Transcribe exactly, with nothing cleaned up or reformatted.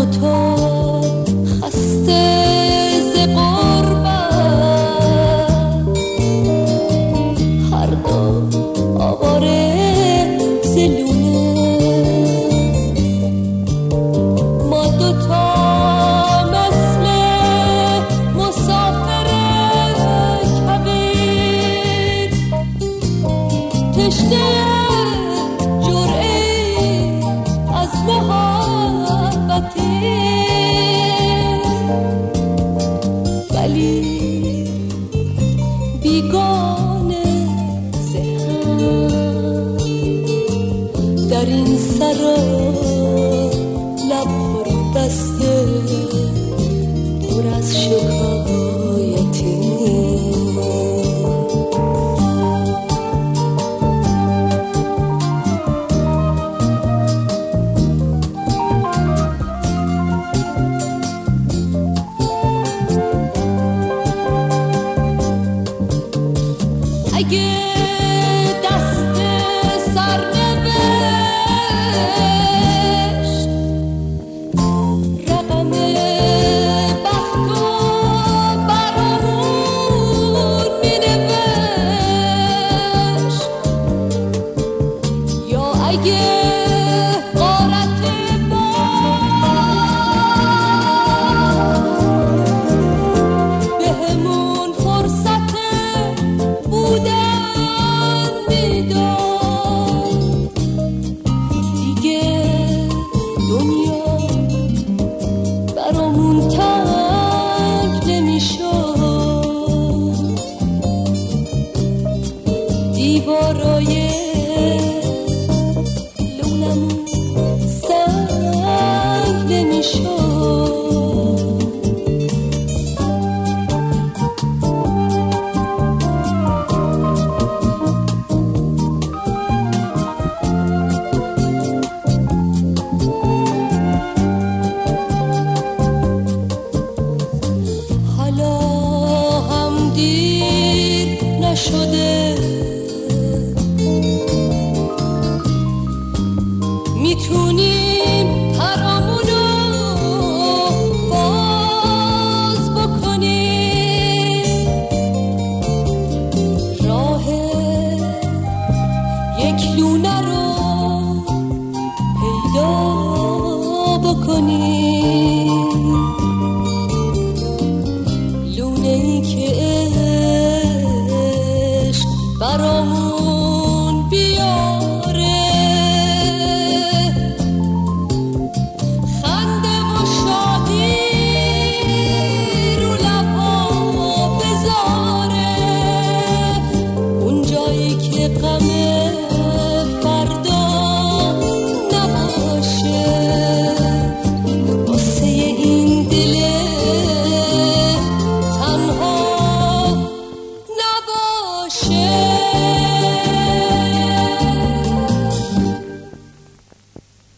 دوتا خسته ز غربت، هر دو آواره ز لونه، ما دوتا مثل مسافر کبیر، تشنه جرعه‌ای از محبتی، ولی بیگانه ز هم، در این سرا لب فرو بسته پر از شکایتی. اگه دست سرنوشت رقم بخت و برامون مینوشت، یا اگه غارت ما بهمون فرصت بودن میداد، دیگه دنیا برامون تنگ نمیشد، دیوارای لونمون سنگ نمیشد. حالا هم دیر نشده، میتونیم